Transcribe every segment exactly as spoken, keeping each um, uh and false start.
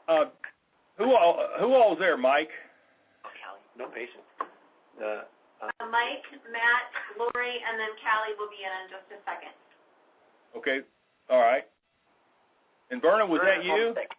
Uh, who all who all's there, Mike? No patient. Uh, uh, Mike, Matt, Lori, and then Callie will be in in just a second. Okay. All right. And Verna, was that you? Sick.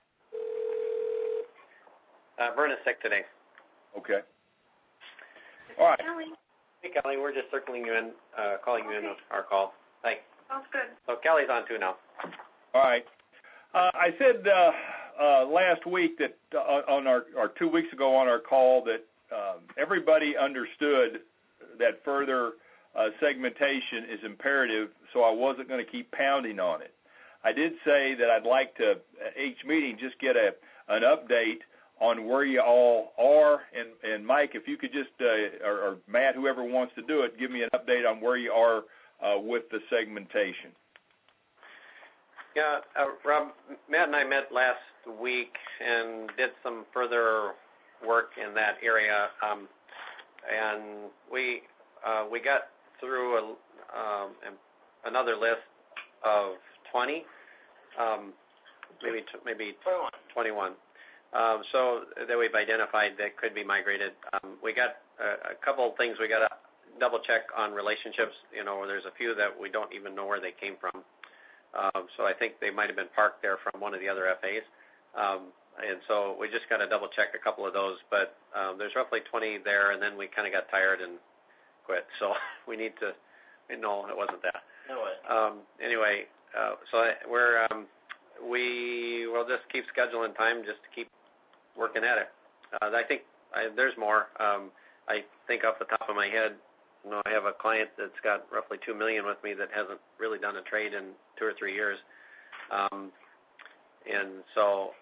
Uh, Verna's sick today. Okay. All right. Callie. Hey, Callie, we're just circling you in, uh, calling you okay. in our call. Hi. Sounds good. So Callie's on too now. All right. Uh, I said uh, uh, last week that uh, on our, or two weeks ago on our call that um, everybody understood that further uh, segmentation is imperative, so I wasn't going to keep pounding on it. I did say that I'd like to, at each meeting, just get a an update on where you all are. And, and Mike, if you could just, uh, or, or Matt, whoever wants to do it, give me an update on where you are uh, with the segmentation. Yeah, uh, Rob, Matt and I met last week and did some further work in that area. Um, and we uh, we got through a, um, another list of twenty, um, maybe t- maybe twenty-one. twenty-one. Um, so that we've identified that could be migrated. Um, we got a, a couple of things we got to double check on relationships. You know, there's a few that we don't even know where they came from. Um, so I think they might have been parked there from one of the other F As. Um, and so we just got to double check a couple of those. But um, there's roughly twenty there, and then we kind of got tired and quit. So we need to. No, it wasn't that. No way. Um, anyway, uh, so I, we're um, we will just keep scheduling time just to keep working at it. Uh, I think I, there's more. Um, I think off the top of my head, you know, I have a client that's got roughly two million with me that hasn't really done a trade in two or three years, um, and so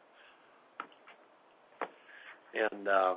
and uh,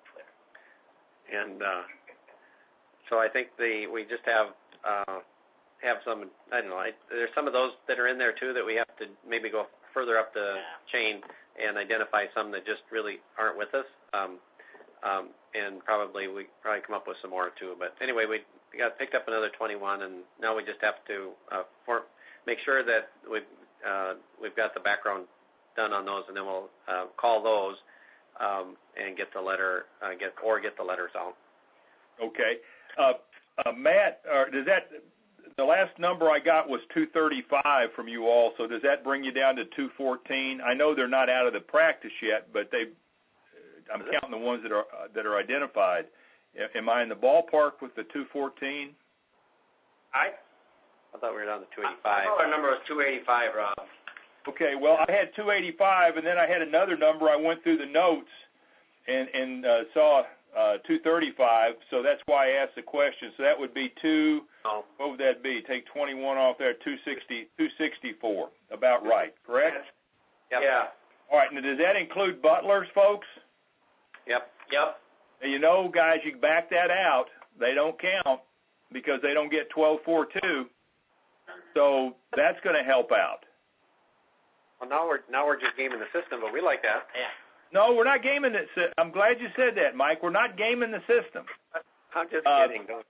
and uh, so I think the we just have uh, have some. I don't know. I, there's some of those that are in there too that we have to maybe go further up the chain and identify some that just really aren't with us. Um, um, and probably we probably come up with some more too. But anyway, we got picked up another twenty-one, and now we just have to uh, form, make sure that we've uh, we've got the background done on those, and then we'll uh, call those um, and get the letter uh, get or get the letters out. Okay, uh, uh, Matt, uh, does that the last number I got was two thirty-five from you all? So does that bring you down to two fourteen? I know they're not out of the practice yet, but they. I'm counting the ones that are uh, that are identified. Am I in the ballpark with the two fourteen? I I thought we were down to two eighty-five. I thought our number was two eighty-five, Rob. Okay, well, I had two eighty-five, and then I had another number. I went through the notes and, and uh, saw uh, two thirty-five, so that's why I asked the question. So that would be two, oh. what would that be? Take twenty-one off there, two sixty, two sixty-four, about right, correct? Yep. Yeah. All right, now does that include butlers, folks? Yep. Yep. And you know, guys, you back that out. They don't count because they don't get twelve four two. So that's going to help out. Well, now we're now we're just gaming the system, but we like that. Yeah. No, we're not gaming it. I'm glad you said that, Mike. We're not gaming the system. I'm just uh, kidding. Don't.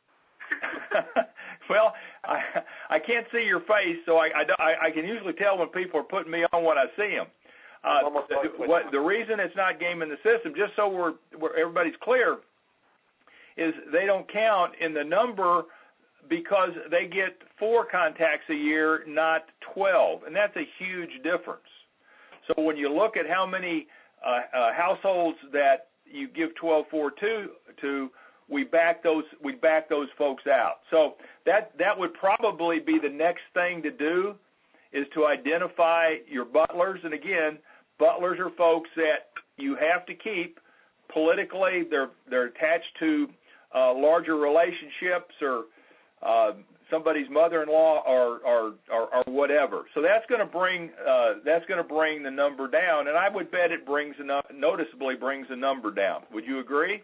Well, I I can't see your face, so I, I, I can usually tell when people are putting me on when I see them. Uh, the, what, the reason it's not gaming the system, just so we're, we're everybody's clear, is they don't count in the number because they get four contacts a year, not twelve, and that's a huge difference. So when you look at how many uh, uh, households that you give twelve four two to, we back those we back those folks out. So that that would probably be the next thing to do, is to identify your butlers. And again, butlers are folks that you have to keep politically. They're they're attached to uh, larger relationships or uh, somebody's mother-in-law or or, or, or whatever. So that's going to bring uh, that's going to bring the number down, and I would bet it brings a, noticeably brings the number down. Would you agree?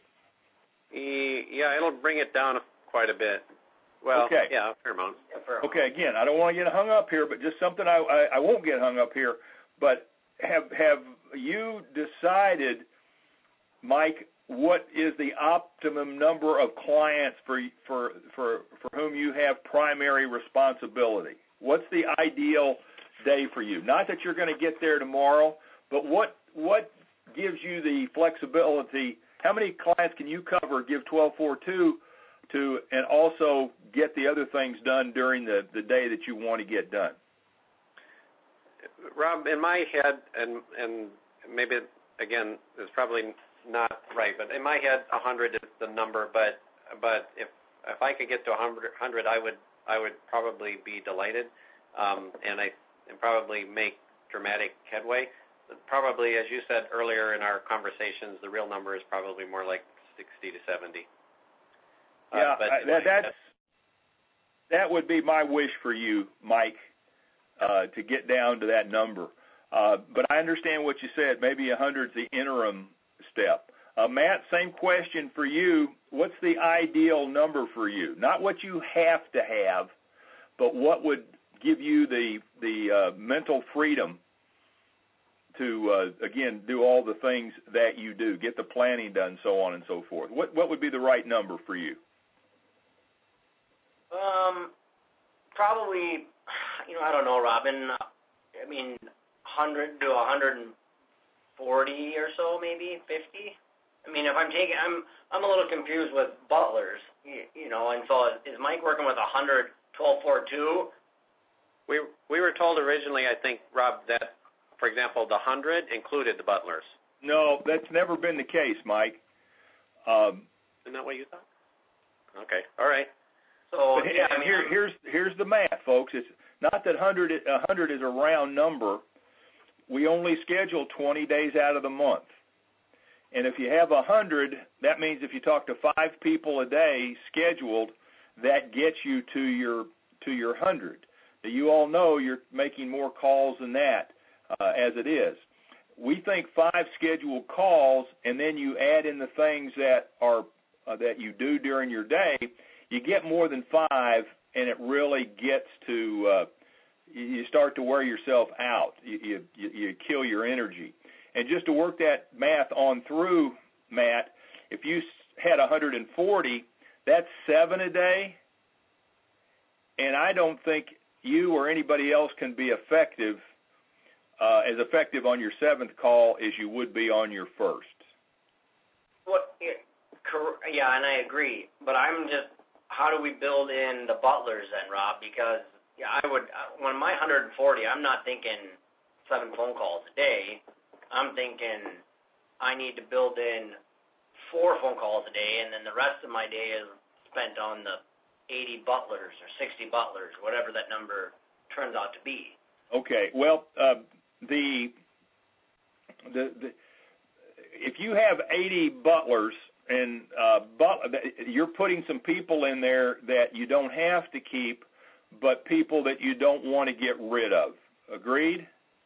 Yeah, it'll bring it down quite a bit. Well, okay. yeah, a fair amount. Yeah, fair amount. Okay, again, I don't want to get hung up here, but just something I, I, I won't get hung up here. But have have you decided, Mike, what is the optimum number of clients for for for for whom you have primary responsibility? What's the ideal day for you? Not that you're going to get there tomorrow, but what what gives you the flexibility? How many clients can you cover, give twelve four two to, and also get the other things done during the, the day that you want to get done? Rob, in my head, and and maybe, again, it's probably not right, but in my head, one hundred is the number, but but if if I could get to one hundred, I would I would probably be delighted, um, and I and probably make dramatic headway. Probably, as you said earlier in our conversations, the real number is probably more like sixty to seventy. Yeah, uh, but I, that, that's, that would be my wish for you, Mike, uh, to get down to that number. Uh, but I understand what you said. Maybe one hundred is the interim step. Uh, Matt, same question for you. What's the ideal number for you? Not what you have to have, but what would give you the the uh, mental freedom to, uh, again, do all the things that you do, get the planning done, so on and so forth. What what would be the right number for you? Um, probably, you know, I don't know, Robin. I mean, one hundred to one hundred forty or so, maybe fifty. I mean, if I'm taking, I'm I'm a little confused with butlers, you, you know, and so is Mike working with one hundred, twelve four two? We we were told originally, I think, Rob, that, for example, the one hundred included the butlers. No, that's never been the case, Mike. Um, Isn't that what you thought? Okay, all right. So but yeah, I mean, here, here's here's the math, folks. It's not that one hundred, one hundred is a round number. We only schedule twenty days out of the month. And if you have one hundred, that means if you talk to five people a day scheduled, that gets you to your to your one hundred. Now, you all know you're making more calls than that uh, as it is. We think five scheduled calls, and then you add in the things that are uh, that you do during your day, you get more than five, and it really gets to uh, you start to wear yourself out. You, you you kill your energy. And just to work that math on through, Matt, if you had one hundred forty, that's seven a day, and I don't think you or anybody else can be effective, uh, as effective on your seventh call as you would be on your first. What? Yeah, and I agree. But I'm just, how do we build in the butlers then, Rob? Because yeah, I would, when my one hundred forty, I'm not thinking seven phone calls a day. I'm thinking I need to build in four phone calls a day, and then the rest of my day is spent on the eighty butlers or sixty butlers, whatever that number turns out to be. Okay. Well, uh, the, the the if you have eighty butlers and uh, but, you're putting some people in there that you don't have to keep, but people that you don't want to get rid of. Agreed?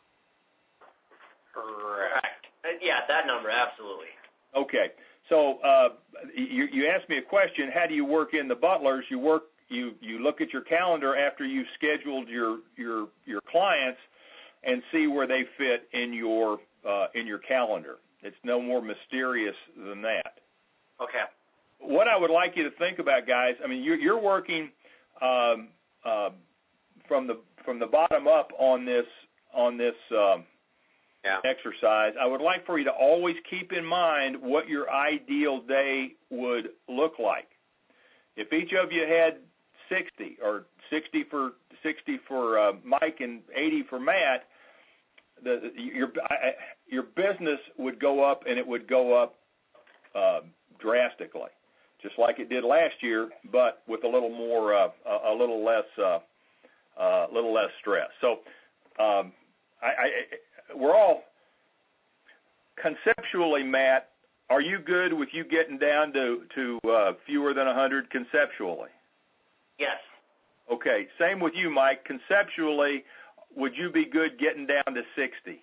Correct. Yeah, that number, absolutely. Okay. So uh, you, you asked me a question. How do you work in the butlers? You work. You, you look at your calendar after you've scheduled your your your clients, and see where they fit in your uh, in your calendar. It's no more mysterious than that. Okay. What I would like you to think about, guys. I mean, you're, you're working um, uh, from the from the bottom up on this on this. Um, Yeah. exercise. I would like for you to always keep in mind what your ideal day would look like. If each of you had sixty, or sixty for sixty for uh, Mike and eighty for Matt, the, your I, your business would go up, and it would go up uh, drastically, just like it did last year, but with a little more, uh, a, a little less, uh, uh, little less stress. So, um, I. I We're all conceptually, Matt, are you good with you getting down to, to uh, fewer than one hundred conceptually? Yes. Okay. Same with you, Mike. Conceptually, would you be good getting down to sixty?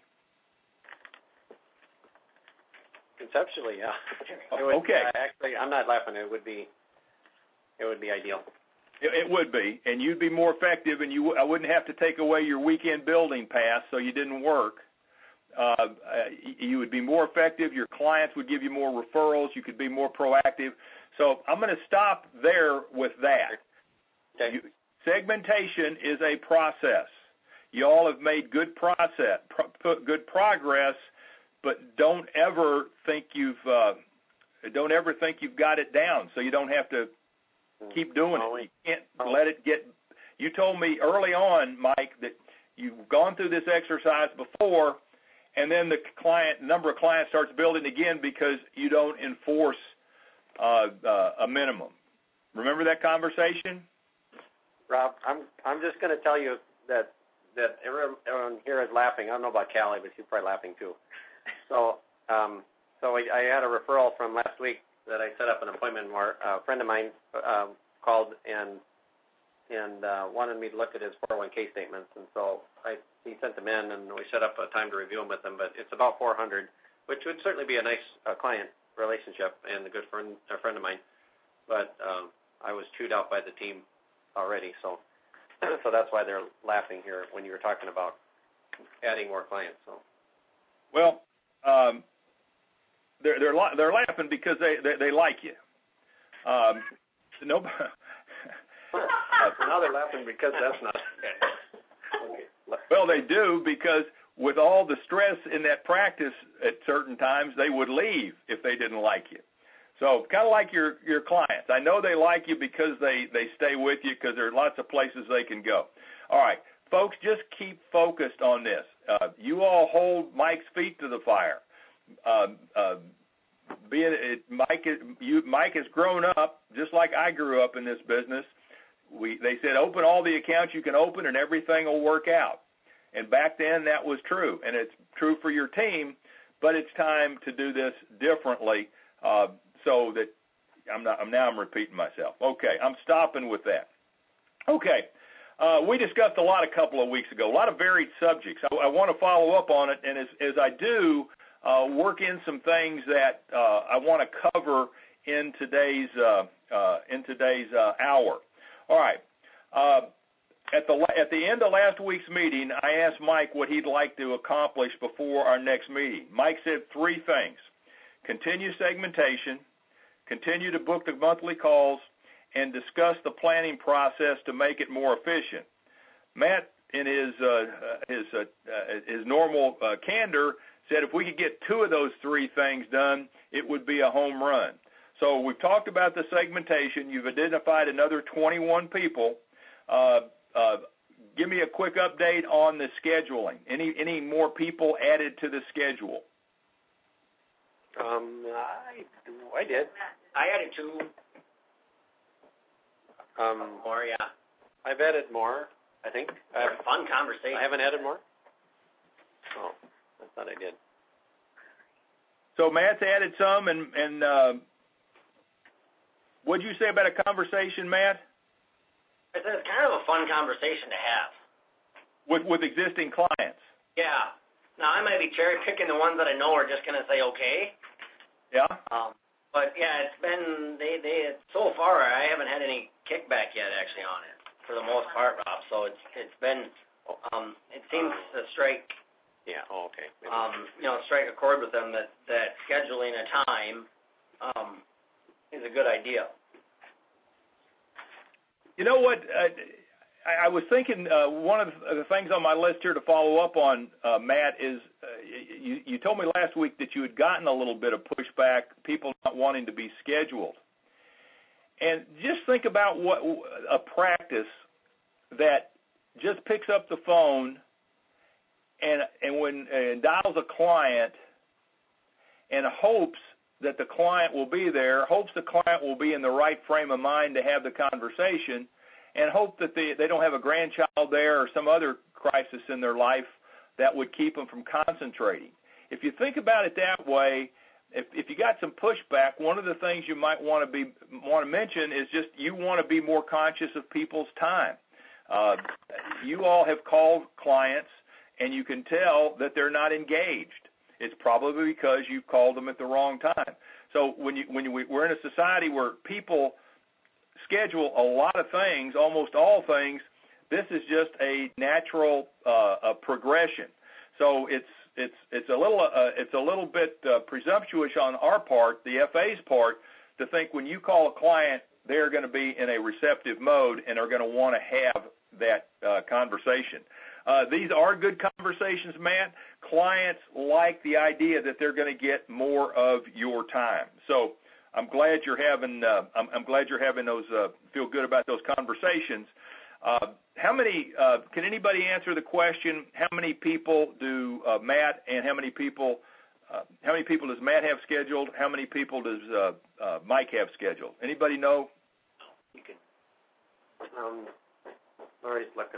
Conceptually, yeah. Would, okay. Uh, actually, I'm not laughing. It would be, it would be ideal. It would be, and you'd be more effective, and you I wouldn't have to take away your weekend building pass so you didn't work. Uh, you would be more effective. Your clients would give you more referrals. You could be more proactive. So I'm going to stop there with that. Okay. You, segmentation is a process. You all have made good process, pro, good progress but don't ever think you've uh, don't ever think you've got it down. So you don't have to keep doing it. You can't let it get. You told me early on, Mike, that you've gone through this exercise before, and then the client the number of clients starts building again because you don't enforce uh, uh, a minimum. Remember that conversation? Rob, I'm I'm just going to tell you that that everyone, everyone here is laughing. I don't know about Callie, but she's probably laughing too. So um, so I, I had a referral from last week that I set up an appointment where a friend of mine uh, called and and uh, wanted me to look at his four oh one k statements, and so I he sent them in, and we set up a time to review them with him. But it's about four hundred, which would certainly be a nice uh, client relationship and a good friend a friend of mine. But um, I was chewed out by the team already, so so that's why they're laughing here when you were talking about adding more clients. So, well, um, they're they're they're laughing because they they, they like you. Um, no, now they're laughing because that's not. Okay. Well, they do because with all the stress in that practice, at certain times they would leave if they didn't like you. So kind of like your, your clients. I know they like you because they, they stay with you because there are lots of places they can go. All right, folks, just keep focused on this. Uh, you all hold Mike's feet to the fire. Uh, uh, being it, Mike, you, Mike has grown up just like I grew up in this business. We They said open all the accounts you can open and everything will work out. And back then that was true, and it's true for your team, but it's time to do this differently. Uh, So that I'm not. I'm now. I'm repeating myself. Okay, I'm stopping with that. Okay, uh, we discussed a lot a couple of weeks ago. A lot of varied subjects. I, I want to follow up on it, and as as I do, uh, work in some things that uh, I want to cover in today's uh, uh, in today's uh, hour. All right. Uh, at the at the end of last week's meeting, I asked Mike what he'd like to accomplish before our next meeting. Mike said three things: continue segmentation, continue to book the monthly calls, and discuss the planning process to make it more efficient. Matt, in his uh, his uh, uh, his normal uh, candor, said if we could get two of those three things done, it would be a home run. So we've talked about the segmentation. You've identified another twenty-one people. Uh, uh, give me a quick update on the scheduling. Any any more people added to the schedule? Um, I, I did. I added two. Um, more, yeah. I've added more, I think. I have, a fun conversation. I haven't added more? Oh, I thought I did. So Matt's added some, and, and uh, what did you say about a conversation, Matt? I said it's kind of a fun conversation to have. With with existing clients? Yeah. Now, I might be cherry-picking the ones that I know are just going to say okay. Yeah. Um, but, yeah, it's been, they, they, so far, I haven't had any kickback yet, actually, on it, for the most part, Rob. So it's it's been, um, it seems to strike, yeah, oh, okay. Maybe. um, you know, strike a chord with them that, that scheduling a time um, is a good idea. You know what? Uh, I was thinking uh, one of the things on my list here to follow up on, uh, Matt, is uh, you, you told me last week that you had gotten a little bit of pushback, people not wanting to be scheduled. And just think about what a practice that just picks up the phone and and when and dials a client and hopes that the client will be there, hopes the client will be in the right frame of mind to have the conversation, and hope that they, they don't have a grandchild there or some other crisis in their life that would keep them from concentrating. If you think about it that way, if, if you got some pushback, one of the things you might want to be want to mention is just you want to be more conscious of people's time. Uh, you all have called clients, and you can tell that they're not engaged. It's probably because you've called them at the wrong time. So when you when you, we're in a society where people schedule a lot of things, almost all things, this is just a natural uh, a progression. So it's it's it's a little uh, it's a little bit uh, presumptuous on our part, the F A's part, to think when you call a client, they're going to be in a receptive mode and are going to want to have that uh, conversation. Uh, these are good conversations, Matt. Clients like the idea that they're going to get more of your time. So I'm glad you're having. Uh, I'm, I'm glad you're having those. Uh, feel good about those conversations. Uh, how many? Uh, can anybody answer the question? How many people do uh, Matt and how many people? Uh, how many people does Matt have scheduled? How many people does uh, uh, Mike have scheduled? Anybody know? You can. Um, Lori's looking.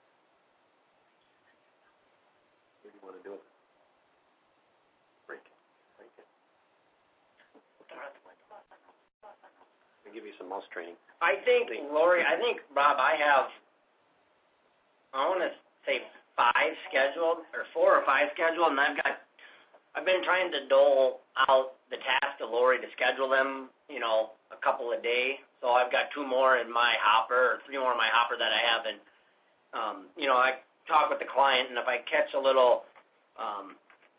Where do you want to do it? Break it. Break it. I'll give you some mouse training. I think, Lori, I think, Rob, I have, I want to say five scheduled, or four or five scheduled, and I've got, I've been trying to dole out the task to Lori to schedule them, you know, a couple a day. So I've got two more in my hopper, or three more in my hopper that I have, and, um, you know, I talk with the client, and if I catch a little, um,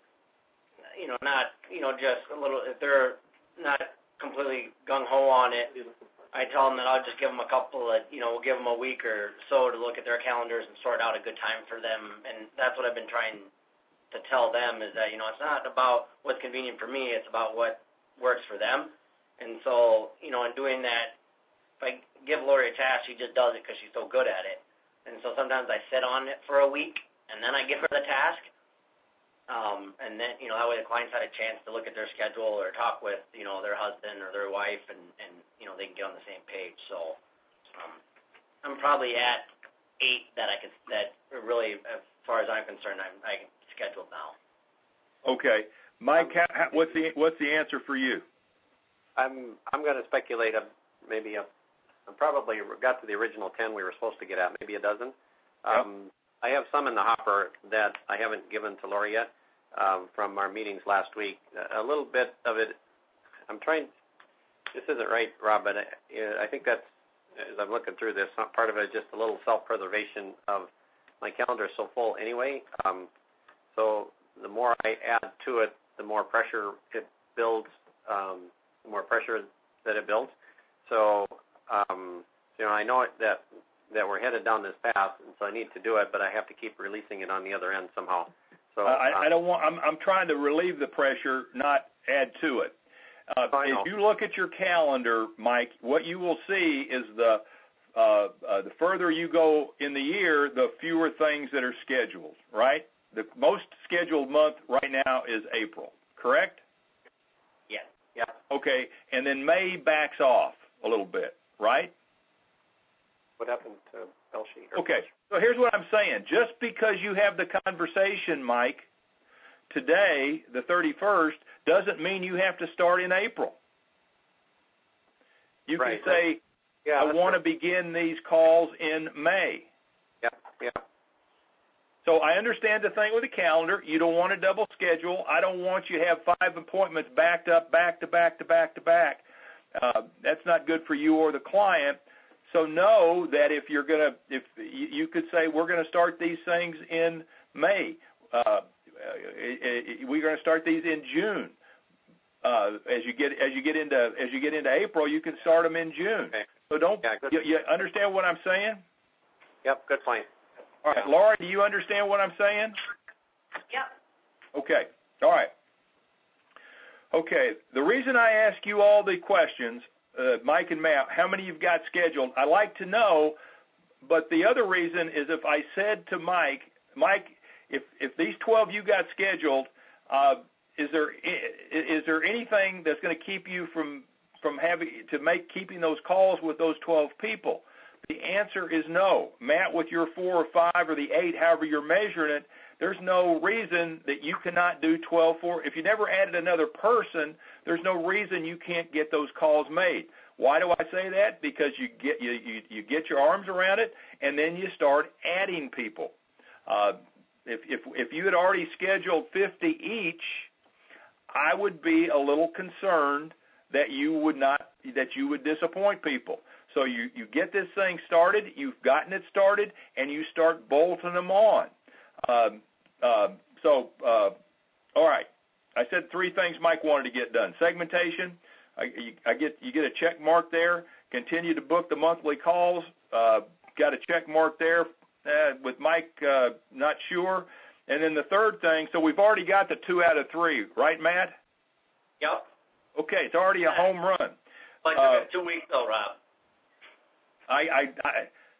you know, not, you know, just a little, if they're not completely gung-ho on it, I tell them that I'll just give them a couple of, you know, we'll give them a week or so to look at their calendars and sort out a good time for them. And that's what I've been trying to tell them is that, you know, it's not about what's convenient for me. It's about what works for them. And so, you know, in doing that, if I give Lori a task, she just does it because she's so good at it. And so sometimes I sit on it for a week and then I give her the task. Um, and then, you know, that way the clients had a chance to look at their schedule or talk with, you know, their husband or their wife and, and you know, they can get on the same page. So um, I'm probably at eight that I could, that really, as far as I'm concerned, I'm I scheduled now. Okay. Mike, how, how, what's the what's the answer for you? I'm I'm going to speculate a, maybe a, I probably got to the original ten we were supposed to get at, maybe a dozen. Um, yep. I have some in the hopper that I haven't given to Lori yet. Um, from our meetings last week, a little bit of it. I'm trying. This isn't right, Rob, but I, I think that's as I'm looking through this. Part of it is just a little self-preservation of my calendar is so full anyway. Um, so the more I add to it, the more pressure it builds. Um, the more pressure that it builds. So um, you know, I know that that we're headed down this path, and so I need to do it, but I have to keep releasing it on the other end somehow. So, uh, I, I don't want. I'm, I'm trying to relieve the pressure, not add to it. Uh, if you look at your calendar, Mike, what you will see is the uh, uh, the further you go in the year, the fewer things that are scheduled. Right? The most scheduled month right now is April. Correct? Yeah. Yeah. Okay, and then May backs off a little bit. Right? What happened to Belshie? Okay. So here's what I'm saying. Just because you have the conversation, Mike, today, the thirty-first, doesn't mean you have to start in April. You right. can say, yeah, I want right. to begin these calls in May. Yeah, yeah. So I understand the thing with the calendar. You don't want to double schedule. I don't want you to have five appointments backed up, back to back to back to back. Uh, that's not good for you or the client. So know that if you're going to, if you could say we're going to start these things in May, uh, we're going to start these in June. Uh, as you get as you get into as you get into April, you can start them in June. Okay. So don't yeah, you, you understand what I'm saying? Yep, good point. All right, yeah. Laura, do you understand what I'm saying? Yep. Okay. All right. Okay. The reason I ask you all the questions. Uh, Mike and Matt, how many you've got scheduled? I like to know, but the other reason is if I said to Mike, Mike, if if these twelve you got scheduled, uh, is there is there anything that's going to keep you from from having to make keeping those calls with those twelve people? The answer is no. Matt, with your four or five or the eight, however you're measuring it, there's no reason that you cannot do twelve for. If you never added another person, there's no reason you can't get those calls made. Why do I say that? Because you get you you, you get your arms around it, and then you start adding people. Uh, if if if you had already scheduled fifty each, I would be a little concerned that you would not that you would disappoint people. So you you get this thing started, you've gotten it started, and you start bolting them on. Um, uh, so, uh, all right. I said three things Mike wanted to get done. Segmentation, I, you, I get you get a check mark there. Continue to book the monthly calls. Uh, got a check mark there. uh, with Mike, uh, not sure. And then the third thing, so we've already got the two out of three, right, Matt? Yep. Okay, it's already a home run. Like uh, two weeks though, Rob. I, I, I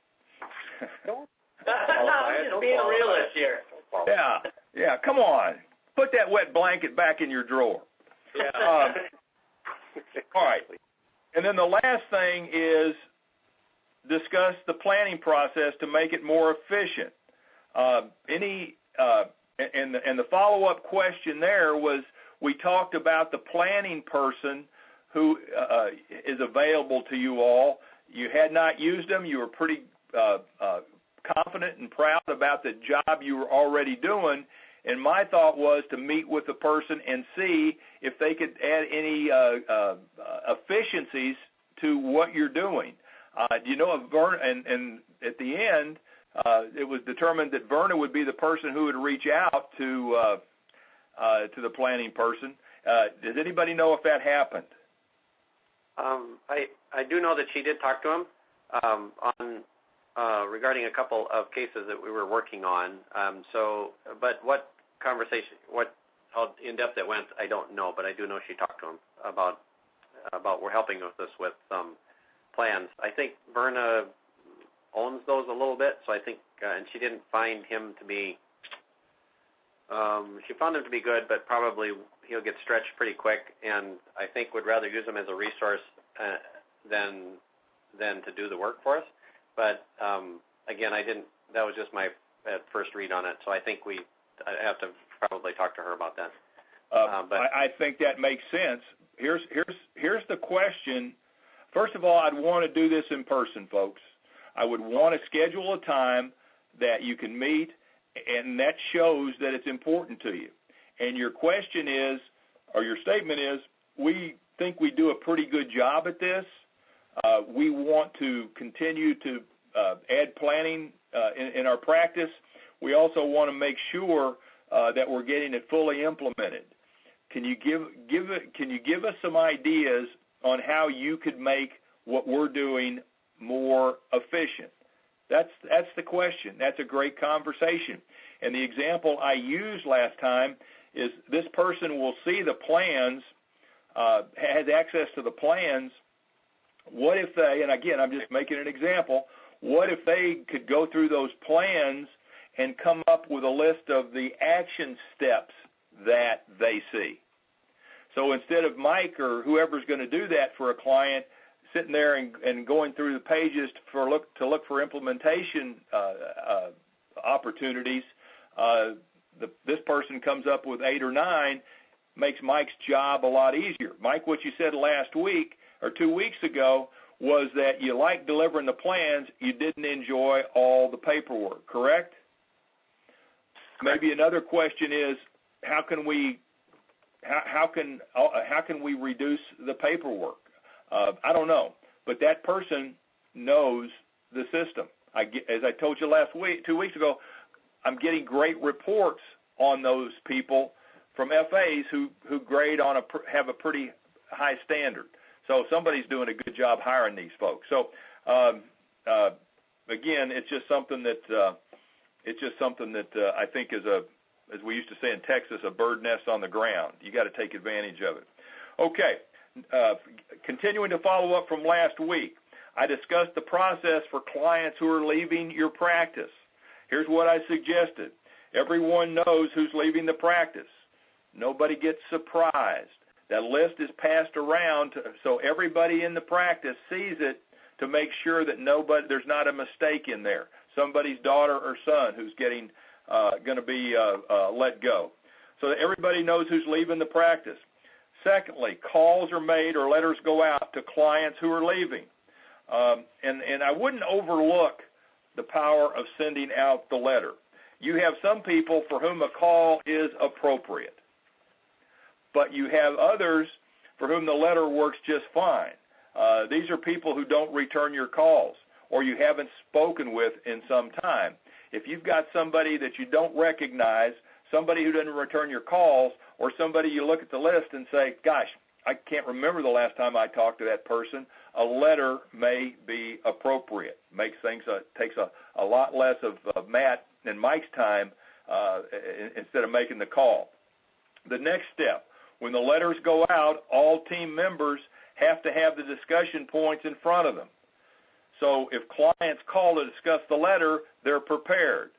I'm just being a realist here. yeah, yeah. Come on, put that wet blanket back in your drawer. Yeah. Uh, all right. And then the last thing is discuss the planning process to make it more efficient. Uh, any uh, and the, and the follow-up question there was, we talked about the planning person who uh, is available to you all. You had not used them. You were pretty uh, uh, confident and proud about the job you were already doing. And my thought was to meet with the person and see if they could add any uh, uh, efficiencies to what you're doing. Uh, you know, if Verna, and, and at the end, uh, it was determined that Verna would be the person who would reach out to uh, uh, to the planning person. Uh, does anybody know if that happened? Um, I I do know that she did talk to him um, on uh, regarding a couple of cases that we were working on. Um, so, but what conversation, what how in depth it went, I don't know. But I do know she talked to him about about we're helping with this with some plans. I think Verna owns those a little bit, so I think, uh, and she didn't find him to be. Um, she found him to be good, but probably he'll get stretched pretty quick, and I think would rather use him as a resource uh, than than to do the work for us. But um, again, I didn't. That was just my uh, first read on it, so I think we I have to probably talk to her about that. Uh, uh, but I, I think that makes sense. Here's here's here's the question. First of all, I'd want to do this in person, folks. I would want to schedule a time that you can meet, and that shows that it's important to you. And your question is, or your statement is, we think we do a pretty good job at this. Uh, we want to continue to uh, add planning uh, in, in our practice. We also want to make sure uh, that we're getting it fully implemented. Can you give give it, Can you give us some ideas on how you could make what we're doing more efficient? That's that's the question. That's a great conversation. And the example I used last time is this person will see the plans, uh, has access to the plans. What if they, and again, I'm just making an example, what if they could go through those plans and come up with a list of the action steps that they see? So instead of Mike or whoever's going to do that for a client sitting there and, and going through the pages for look to look for implementation uh, uh, opportunities, uh, the, this person comes up with eight or nine, makes Mike's job a lot easier. Mike, what you said last week or two weeks ago was that you like delivering the plans, you didn't enjoy all the paperwork, correct? Correct. Maybe another question is, how can we how, how can how can we reduce the paperwork? Uh, I don't know, but that person knows the system. I get, as I told you last week, two weeks ago, I'm getting great reports on those people from F As who, who grade on a have a pretty high standard. So somebody's doing a good job hiring these folks. So um, uh, again, it's just something that uh, it's just something that uh, I think is a, as we used to say in Texas, a bird nest on the ground. You got to take advantage of it. Okay. Uh, continuing to follow up from last week, I discussed the process for clients who are leaving your practice. Here's what I suggested. Everyone knows who's leaving the practice. Nobody gets surprised. That list is passed around to, so everybody in the practice sees it to make sure that nobody there's not a mistake in there. Somebody's daughter or son who's getting uh, going to be uh, uh, let go. So that everybody knows who's leaving the practice. Secondly, calls are made or letters go out to clients who are leaving. Um, and, and I wouldn't overlook the power of sending out the letter. You have some people for whom a call is appropriate, but you have others for whom the letter works just fine. Uh, these are people who don't return your calls or you haven't spoken with in some time. If you've got somebody that you don't recognize, somebody who doesn't return your calls, or somebody you look at the list and say, gosh, I can't remember the last time I talked to that person, a letter may be appropriate. Makes things uh, takes a, a lot less of uh, Matt and Mike's time uh, instead of making the call. The next step, when the letters go out, all team members have to have the discussion points in front of them. So if clients call to discuss the letter, they're prepared.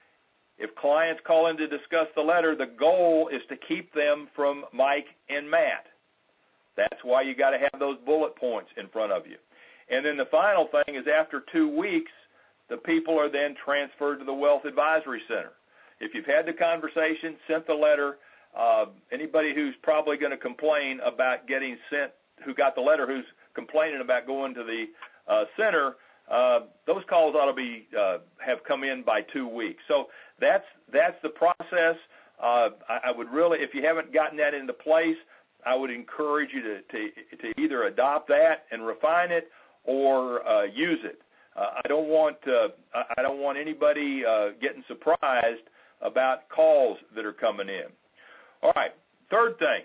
If clients call in to discuss the letter, the goal is to keep them from Mike and Matt. That's why you got to have those bullet points in front of you. And then the final thing is after two weeks, the people are then transferred to the Wealth Advisory Center. If you've had the conversation, sent the letter, uh, anybody who's probably going to complain about getting sent, who got the letter, who's complaining about going to the uh, center, uh, those calls ought to be uh, have come in by two weeks. So that's that's the process. Uh, I, I would really, if you haven't gotten that into place, I would encourage you to, to, to either adopt that and refine it or uh, use it. Uh, I don't want uh, I don't want anybody uh, getting surprised about calls that are coming in. All right, third thing.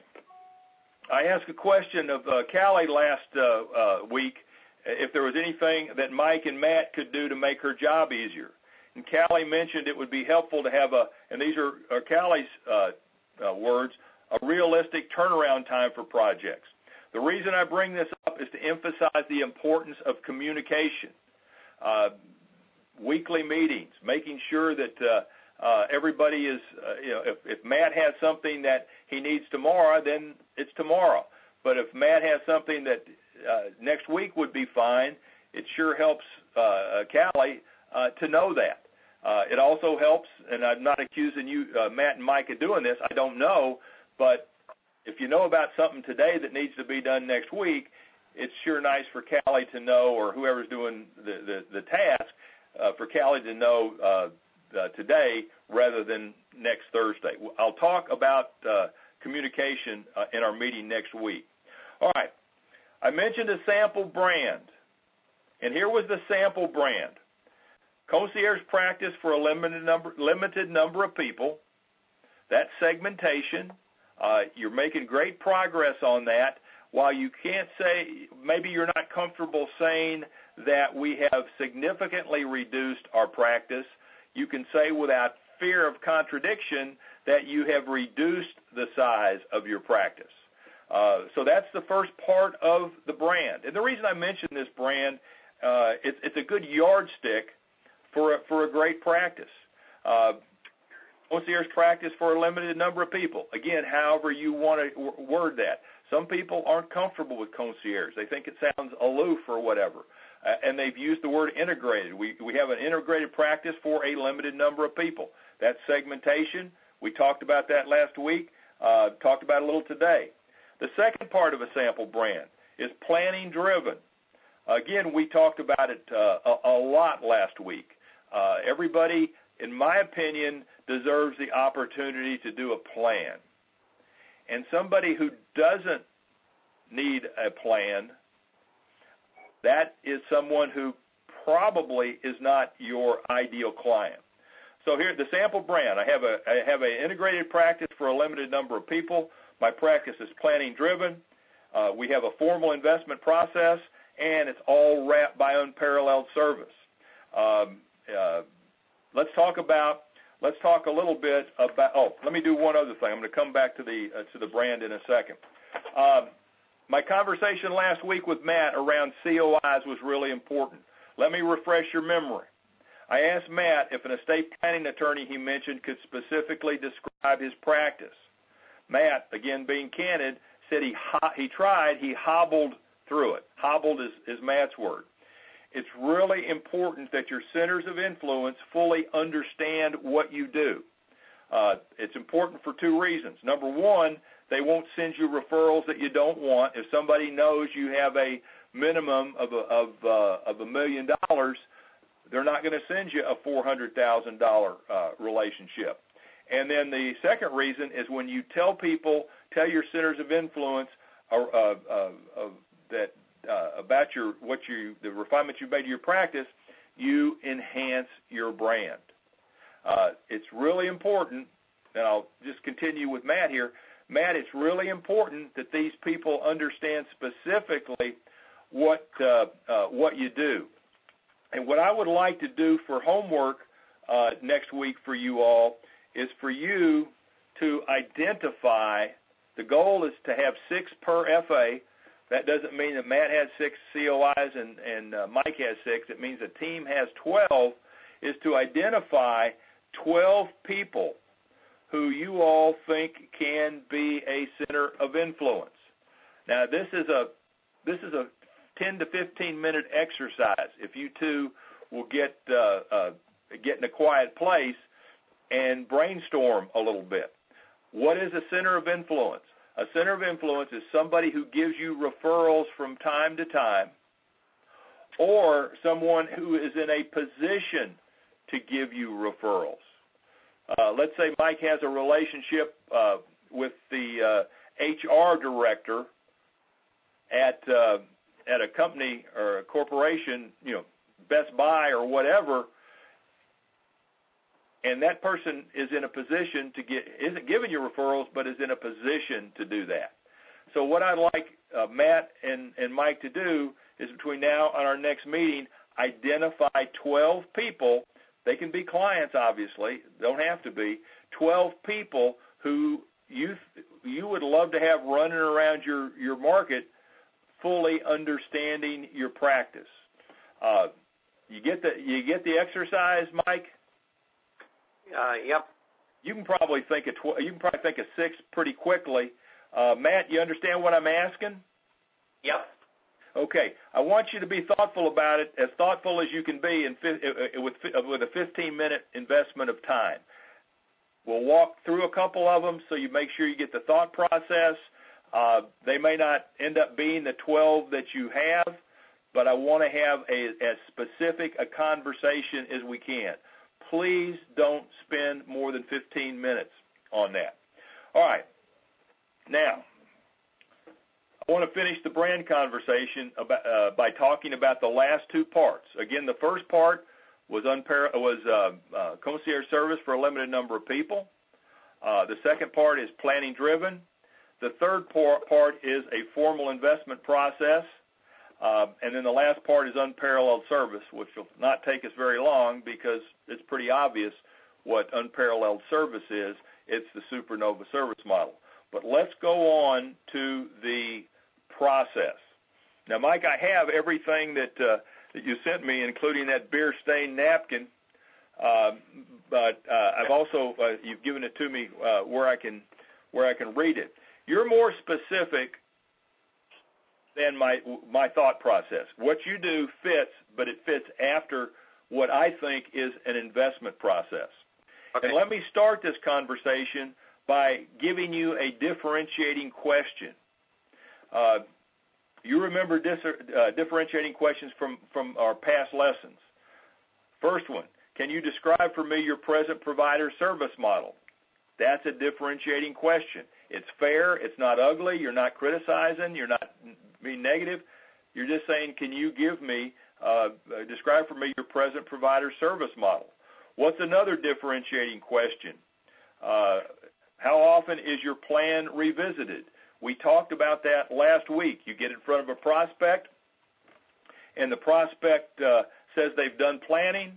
I asked a question of uh, Callie last uh, uh, week if there was anything that Mike and Matt could do to make her job easier. And Callie mentioned it would be helpful to have a, and these are, are Callie's uh, uh, words, a realistic turnaround time for projects. The reason I bring this up is to emphasize the importance of communication, uh, weekly meetings, making sure that uh, uh, everybody is, uh, you know, if, if Matt has something that he needs tomorrow, then it's tomorrow. But if Matt has something that uh, next week would be fine, it sure helps uh, Callie uh, to know that. Uh, it also helps, and I'm not accusing you, uh, Matt and Mike, of doing this. I don't know, but if you know about something today that needs to be done next week, it's sure nice for Callie to know, or whoever's doing the, the, the task, uh, for Callie to know uh, uh, today rather than next Thursday. I'll talk about uh, communication uh, in our meeting next week. All right. I mentioned a sample brand, and here was the sample brand. Concierge practice for a limited number, limited number of people. That segmentation, uh, you're making great progress on that. While you can't say, maybe you're not comfortable saying that we have significantly reduced our practice, you can say without fear of contradiction that you have reduced the size of your practice. Uh, so that's the first part of the brand. And the reason I mention this brand, uh, it, it's a good yardstick for a, for a great practice. Uh, concierge practice for a limited number of people. Again, however you want to w- word that. Some people aren't comfortable with concierge. They think it sounds aloof or whatever. Uh, and they've used the word integrated. We, we have an integrated practice for a limited number of people. That's segmentation. We talked about that last week, uh, talked about it a little today. The second part of a sample brand is planning driven. Again, we talked about it uh, a, a lot last week. Uh, everybody, in my opinion, deserves the opportunity to do a plan. And somebody who doesn't need a plan, that is someone who probably is not your ideal client. So here, the sample brand, I have a I have an integrated practice for a limited number of people. My practice is planning driven. Uh, we have a formal investment process, and it's all wrapped by unparalleled service. Um, uh, let's talk about. Let's talk a little bit about. Oh, let me do one other thing. I'm going to come back to the uh, to the brand in a second. Um, my conversation last week with Matt around C O Is was really important. Let me refresh your memory. I asked Matt if an estate planning attorney he mentioned could specifically describe his practice. Matt, again being candid, said he ho- he tried, he hobbled through it. Hobbled is, is Matt's word. It's really important that your centers of influence fully understand what you do. Uh, it's important for two reasons. Number one, they won't send you referrals that you don't want. If somebody knows you have a minimum of a, of, uh, of a million dollars, they're not going to send you a four hundred thousand dollars uh, relationship. And then the second reason is when you tell people, tell your centers of influence uh, uh, uh, that uh, about your what you the refinement you made to your practice, you enhance your brand. Uh, it's really important, and I'll just continue with Matt here. Matt, it's really important that these people understand specifically what uh, uh, what you do. And what I would like to do for homework uh, next week for you all is for you to identify, the goal is to have six per F A. That doesn't mean that Matt has six C O Is and, and uh, Mike has six. It means the team has twelve, is to identify twelve people who you all think can be a center of influence. Now, this is a this is a ten to fifteen minute exercise. If you two will get uh, uh, get in a quiet place and brainstorm a little bit. What is a center of influence? A center of influence is somebody who gives you referrals from time to time, or someone who is in a position to give you referrals. Uh, let's say Mike has a relationship uh, with the uh, H R director at uh, at a company or a corporation, you know, Best Buy or whatever, and that person is in a position to get, isn't giving you referrals, but is in a position to do that. So what I'd like uh, Matt and, and Mike to do is between now and our next meeting, identify twelve people. They can be clients, obviously. Don't have to be. twelve people who you you would love to have running around your, your market, fully understanding your practice. Uh, you get the you get the exercise, Mike? Uh, yep. You can probably think of tw- you can probably think of six pretty quickly. Uh, Matt, you understand what I'm asking? Yep. Okay. I want you to be thoughtful about it, as thoughtful as you can be, in fi- uh, with uh, with a fifteen minute investment of time. We'll walk through a couple of them so you make sure you get the thought process. Uh, they may not end up being the twelve that you have, but I want to have a, as specific a conversation as we can. Please don't spend more than fifteen minutes on that. All right. Now, I want to finish the brand conversation about, uh, by talking about the last two parts. Again, the first part was, unpar- was uh, uh, concierge service for a limited number of people. Uh, the second part is planning driven. The third part is a formal investment process. Uh, and then the last part is unparalleled service, which will not take us very long because it's pretty obvious what unparalleled service is. It's the Supernova service model. But let's go on to the process. Now, Mike, I have everything that uh, that you sent me, including that beer-stained napkin. Uh, but uh, I've also uh, you've given it to me uh, where I can where I can read it. You're more specific than my my thought process. What you do fits, but it fits after what I think is an investment process. Okay. And let me start this conversation by giving you a differentiating question. Uh, you remember dis- uh, differentiating questions from, from our past lessons. First one, can you describe for me your present provider service model? That's a differentiating question. It's fair. It's not ugly. You're not criticizing. You're not being negative. You're just saying, can you give me, uh, describe for me your present provider service model? What's another differentiating question? Uh, how often is your plan revisited? We talked about that last week. You get in front of a prospect, and the prospect uh, says they've done planning,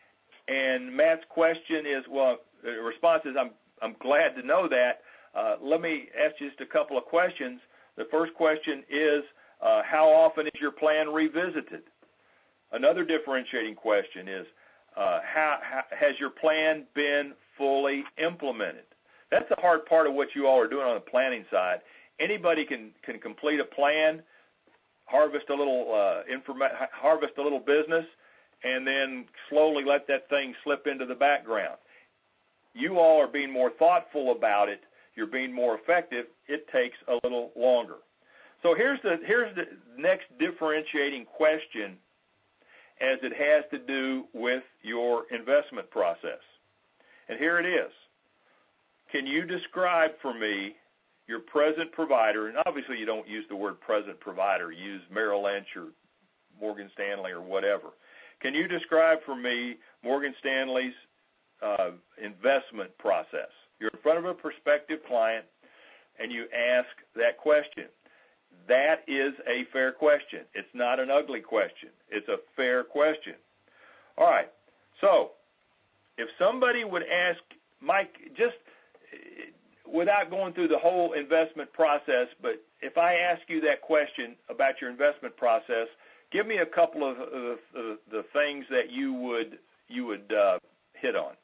and Matt's question is, well, the response is, I'm, I'm glad to know that. Uh, let me ask you just a couple of questions. The first question is, uh, how often is your plan revisited? Another differentiating question is, uh, how, how has your plan been fully implemented? That's the hard part of what you all are doing on the planning side. Anybody can, can complete a plan, harvest a little uh, informa- harvest a little business, and then slowly let that thing slip into the background. You all are being more thoughtful about it. You're being more effective. It takes a little longer. So here's the here's the next differentiating question, as it has to do with your investment process. And here it is. Can you describe for me your present provider? And obviously you don't use the word present provider. You use Merrill Lynch or Morgan Stanley or whatever. Can you describe for me Morgan Stanley's uh, investment process? You're in front of a prospective client, and you ask that question. that is a fair question. It's not an ugly question. It's a fair question. All right. So if somebody would ask, Mike, just without going through the whole investment process, but if I ask you that question about your investment process, give me a couple of uh, the, the things that you would you would uh, hit on.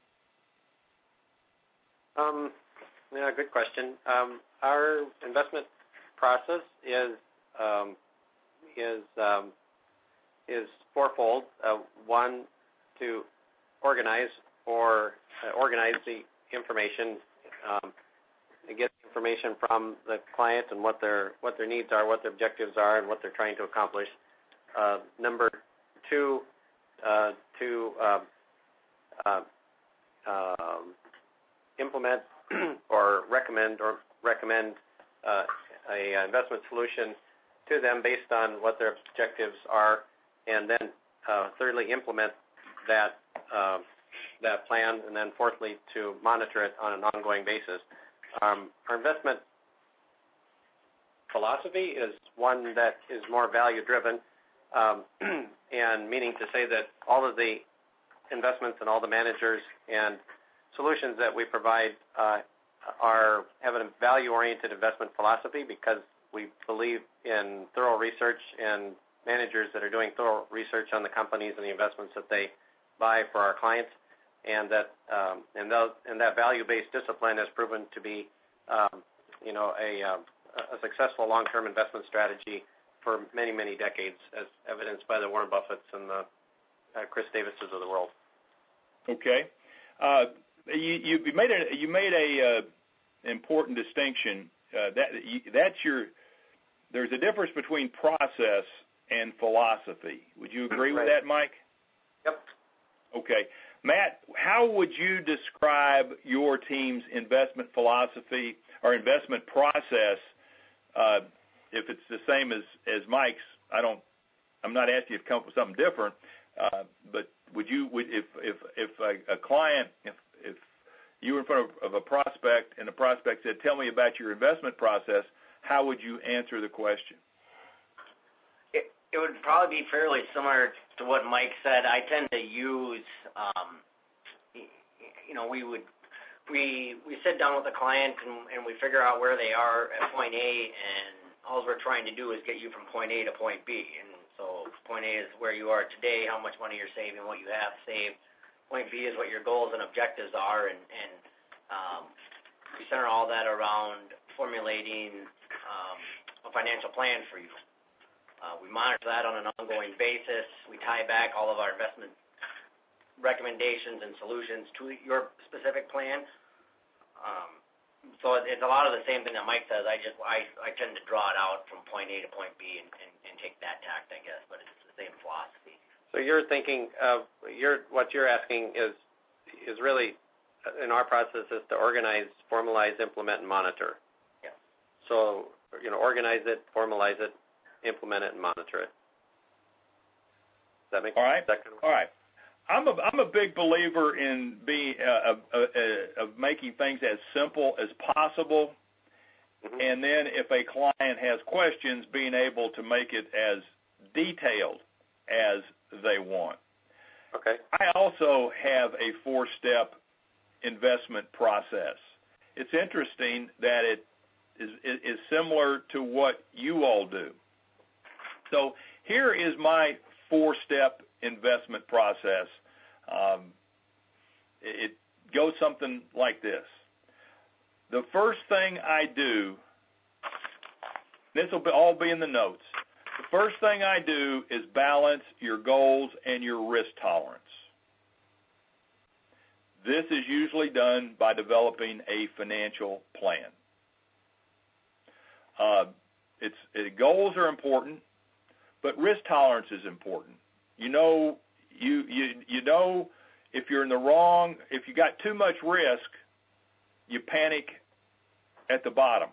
Um, yeah, good question. Um, our investment process is um, is um, is fourfold. Uh, one, to organize or uh, organize the information, um, and get information from the client and what their what their needs are, what their objectives are, and what they're trying to accomplish. Uh, number two, uh, to uh, uh, um, implement or recommend or recommend uh, a investment solution to them based on what their objectives are, and then uh, thirdly implement that uh, that plan, and then fourthly to monitor it on an ongoing basis. Um, our investment philosophy is one that is more value driven, um, and meaning to say that all of the investments and all the managers and solutions that we provide uh, are have a value-oriented investment philosophy, because we believe in thorough research and managers that are doing thorough research on the companies and the investments that they buy for our clients, and that um, and, those, and that value-based discipline has proven to be um, you know a, uh, a successful long-term investment strategy for many many decades, as evidenced by the Warren Buffetts and the uh, Chris Davises of the world. Okay. Uh, You, you made a you made a uh, important distinction. Uh, that you, that's your. There's a difference between process and philosophy. Would you agree right. with that, Mike? Yep. Okay, Matt. How would you describe your team's investment philosophy or investment process? Uh, if it's the same as as Mike's, I don't. I'm not asking you to come up with something different. Uh, but would you would if if if a, a client if if you were in front of, of a prospect and the prospect said, tell me about your investment process, how would you answer the question? It, it would probably be fairly similar to what Mike said. I tend to use, um, you know, we would, we we sit down with the client and, and we figure out where they are at point A, and all we're trying to do is get you from point A to point B. And so point A is where you are today, how much money you're saving, what you have saved. Point B is what your goals and objectives are, and, and um, we center all that around formulating um, a financial plan for you. Uh, we monitor that on an ongoing basis. We tie back all of our investment recommendations and solutions to your specific plan. Um, so it, it's a lot of the same thing that Mike says. I just I, I tend to draw it out from point A to point B and, and, and take that tact, I guess, but it's the same philosophy. So you're thinking of you're what you're asking is is really in our process is to organize, formalize, implement, and monitor. Yeah. So you know, organize it, formalize it, implement it, and monitor it. Does that make all right? That kind of all right. I'm a I'm a big believer in being uh, of, uh, of making things as simple as possible, mm-hmm. and then if a client has questions, being able to make it as detailed as they want. Okay. I also have a four-step investment process. It's interesting that it is, is similar to what you all do. So here is my four-step investment process. Um, it goes something like this. The first thing I do, this will be, all be in the notes, the first thing I do is balance your goals and your risk tolerance. This is usually done by developing a financial plan. Uh, it's it, goals are important, but risk tolerance is important. You know, you you you know, if you're in the wrong, if you got too much risk, you panic at the bottom.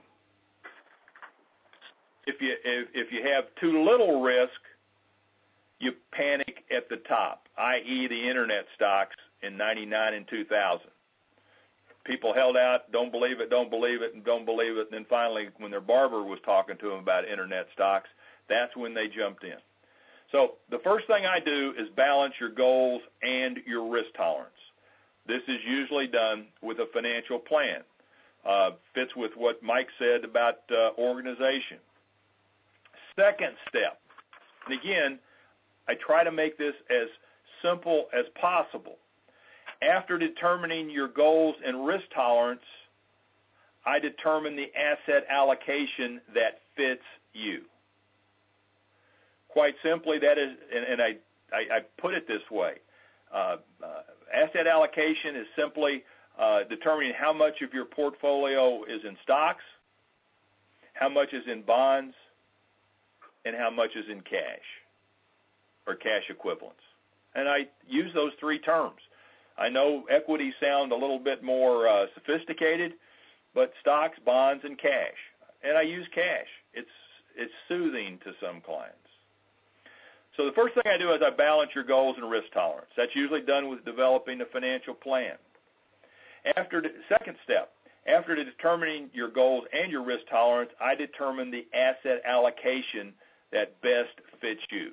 If you if, if you have too little risk, you panic at the top, that is the internet stocks in ninety-nine and two thousand. people held out, don't believe it, don't believe it, and don't believe it. And then finally, when their barber was talking to them about internet stocks, that's when they jumped in. So the first thing I do is balance your goals and your risk tolerance. This is usually done with a financial plan. Uh, fits with what Mike said about uh, organization. Second step, and again, I try to make this as simple as possible. After determining your goals and risk tolerance, I determine the asset allocation that fits you. Quite simply, that is, and, and I, I, I put it this way, uh, uh, asset allocation is simply uh, determining how much of your portfolio is in stocks, how much is in bonds, and how much is in cash or cash equivalents. And I use those three terms. I know equities sound a little bit more uh, sophisticated, but stocks, bonds, and cash. And I use cash. It's it's soothing to some clients. So the first thing I do is I balance your goals and risk tolerance. That's usually done with developing a financial plan. After the second step, after determining your goals and your risk tolerance, I determine the asset allocation that best fits you.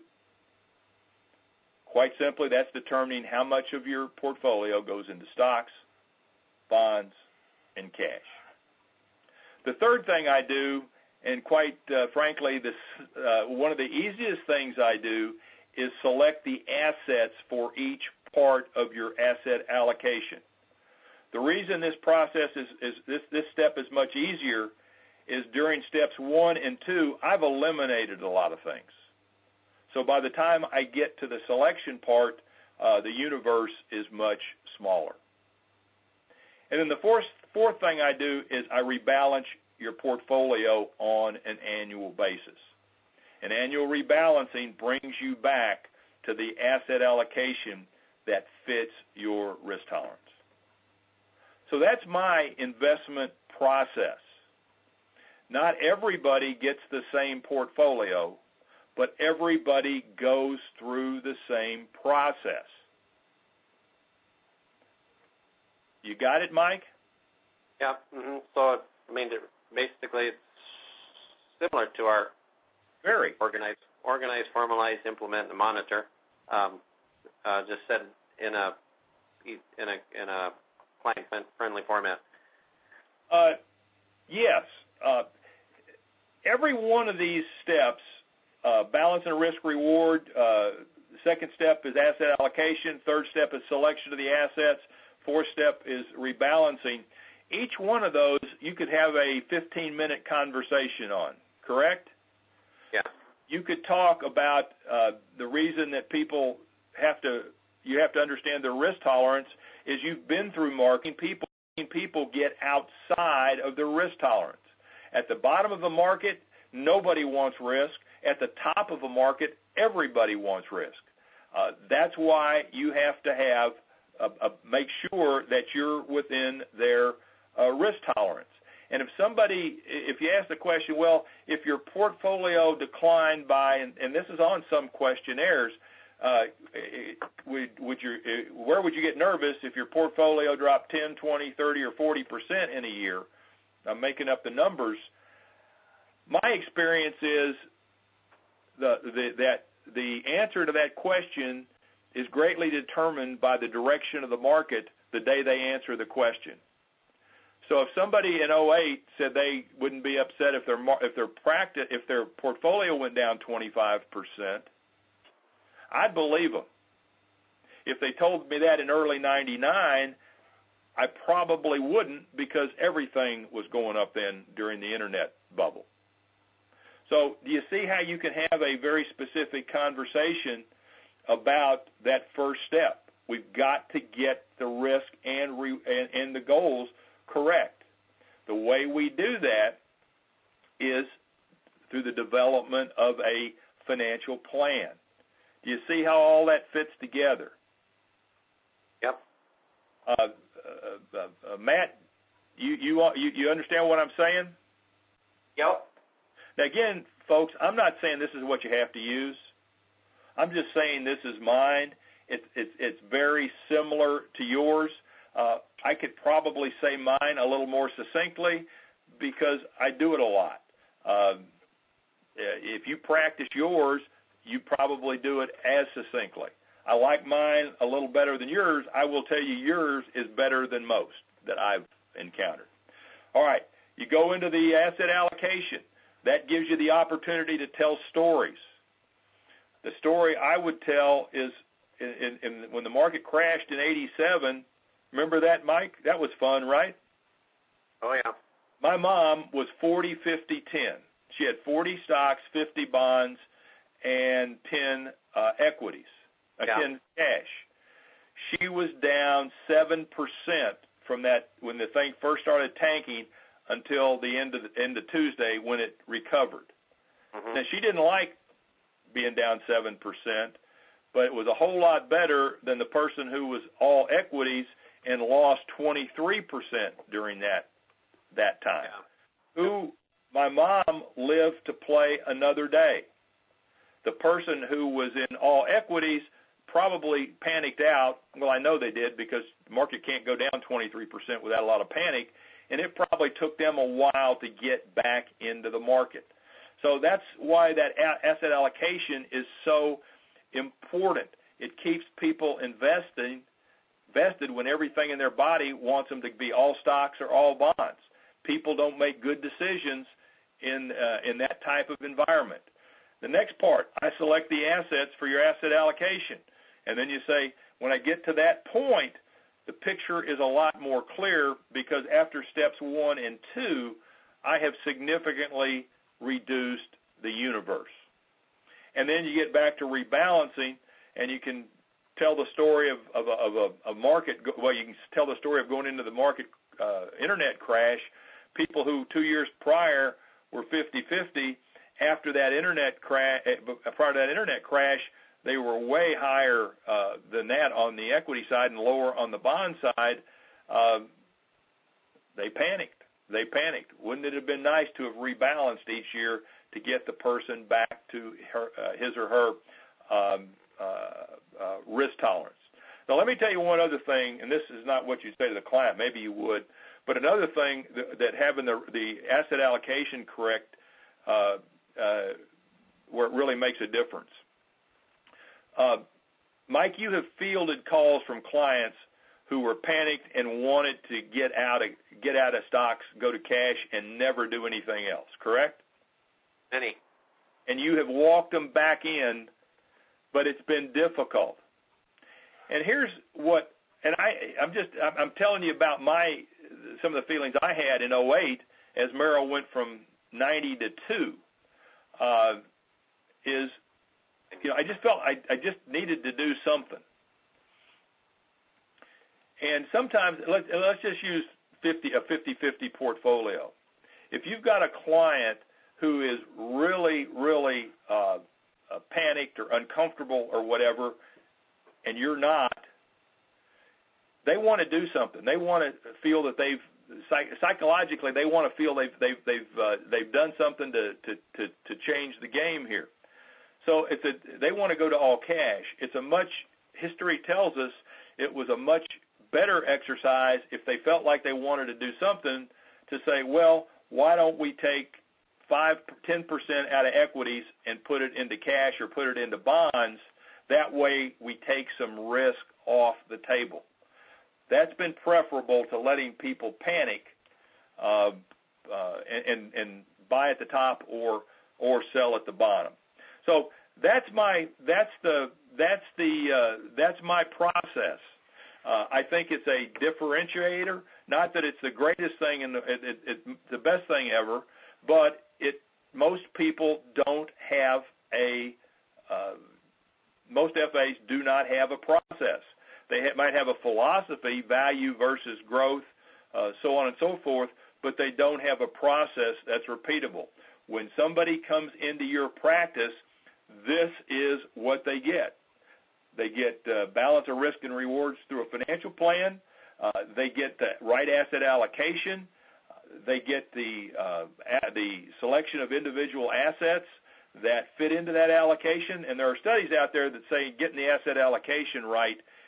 Quite simply, that's determining how much of your portfolio goes into stocks, bonds, and cash. The third thing I do, and quite uh, frankly, this uh, one of the easiest things I do, is select the assets for each part of your asset allocation. The reason this process is, is this, this step is much easier is during steps one and two, I've eliminated a lot of things. So by the time I get to the selection part, uh, the universe is much smaller. And then the fourth, fourth thing I do is I rebalance your portfolio on an annual basis. An annual rebalancing brings you back to the asset allocation that fits your risk tolerance. So that's my investment process. Not everybody gets the same portfolio, but everybody goes through the same process. You got it, Mike? Yeah. Mm-hmm. So, I mean, basically, it's similar to our very organize, organize, formalize, implement, and monitor. Um, uh, just said in a in a in a client-friendly format. Uh, yes. Uh, every one of these steps. Uh, balance and risk reward. Uh, the second step is asset allocation. Third step is selection of the assets. Fourth step is rebalancing. Each one of those you could have a fifteen-minute conversation on, correct? Yeah. You could talk about uh, the reason that people have to, you have to understand their risk tolerance is you've been through marketing. People, people get outside of their risk tolerance. At the bottom of the market, nobody wants risk. At the top of a market, everybody wants risk. Uh, that's why you have to have a, a, make sure that you're within their uh, risk tolerance. And if somebody, if you ask the question, well, if your portfolio declined by, and, and this is on some questionnaires, uh, would, would you, where would you get nervous if your portfolio dropped ten, twenty, thirty, or forty percent in a year? I'm making up the numbers. My experience is the, the, that the answer to that question is greatly determined by the direction of the market the day they answer the question. So if somebody in oh eight said they wouldn't be upset if their if their practice if their portfolio went down twenty-five percent, I'd believe them. If they told me that in early ninety-nine, I probably wouldn't, because everything was going up then during the internet bubble. So do you see how you can have a very specific conversation about that first step? We've got to get the risk and, re, and, and the goals correct. The way we do that is through the development of a financial plan. Do you see how all that fits together? Yep. Uh, uh, uh, uh, Matt, you, you you you understand what I'm saying? Yep. Now, again, folks, I'm not saying this is what you have to use. I'm just saying this is mine. It's it's it's very similar to yours. Uh, I could probably say mine a little more succinctly because I do it a lot. Uh, if you practice yours, you probably do it as succinctly. I like mine a little better than yours. I will tell you yours is better than most that I've encountered. All right, you go into the asset allocation. That gives you the opportunity to tell stories. The story I would tell is in, in, in, when the market crashed in eighty-seven, remember that, Mike? That was fun, right? Oh, yeah. My mom was forty, fifty, ten. She had forty stocks, fifty bonds, and ten uh, equities, uh, yeah. ten cash. She was down seven percent from that when the thing first started tanking until the end of the end of Tuesday when it recovered. Mm-hmm. Now, she didn't like being down seven percent, but it was a whole lot better than the person who was all equities and lost twenty-three percent during that that time. Yeah. Who, my mom lived to play another day. The person who was in all equities probably panicked out. Well, I know they did because the market can't go down twenty-three percent without a lot of panic, and it probably took them a while to get back into the market. So that's why that asset allocation is so important. It keeps people investing, invested when everything in their body wants them to be all stocks or all bonds. People don't make good decisions in uh, in that type of environment. The next part, I select the assets for your asset allocation. And then you say, when I get to that point, the picture is a lot more clear because after steps one and two, I have significantly reduced the universe. And then you get back to rebalancing, and you can tell the story of, of, a, of a, a market, well, you can tell the story of going into the market uh, internet crash. People who two years prior were fifty-fifty, after that internet crash, prior to that internet crash, they were way higher uh, than that on the equity side and lower on the bond side. Uh, they panicked. They panicked. Wouldn't it have been nice to have rebalanced each year to get the person back to her, uh, his or her um, uh, uh, risk tolerance? Now, let me tell you one other thing, and this is not what you say to the client. Maybe you would. But another thing that, that having the, the asset allocation correct uh, uh, where it really makes a difference. Uh, Mike, you have fielded calls from clients who were panicked and wanted to get out of get out of stocks, go to cash, and never do anything else, correct? Many. And you have walked them back in, but it's been difficult. And here's what, and I, I'm just, I'm telling you about my, some of the feelings I had in oh eight as Merrill went from ninety to two, uh, is, you know, I just felt I, I just needed to do something. And sometimes, let's, let's just use fifty, a fifty-fifty portfolio. If you've got a client who is really, really uh, uh, panicked or uncomfortable or whatever, and you're not, they want to do something. They want to feel that they've psych- psychologically they want to feel they've they've they've uh, they've done something to, to to to change the game here. So it's a they want to go to all cash. It's a much history tells us it was a much better exercise if they felt like they wanted to do something to say, well, why don't we take five, ten percent out of equities and put it into cash or put it into bonds? That way we take some risk off the table. That's been preferable to letting people panic uh, uh, and, and buy at the top or or sell at the bottom. So that's my that's the that's the uh, that's my process. Uh, I think it's a differentiator. Not that it's the greatest thing and it, it, it, the best thing ever, but it most people don't have a uh, most F As do not have a process. They ha- might have a philosophy, value versus growth, uh, so on and so forth, but they don't have a process that's repeatable. When somebody comes into your practice, this is what they get. They get uh, balance of risk and rewards through a financial plan. Uh, they get the right asset allocation. Uh, they get the uh, a- the selection of individual assets that fit into that allocation. And there are studies out there that say getting the asset allocation right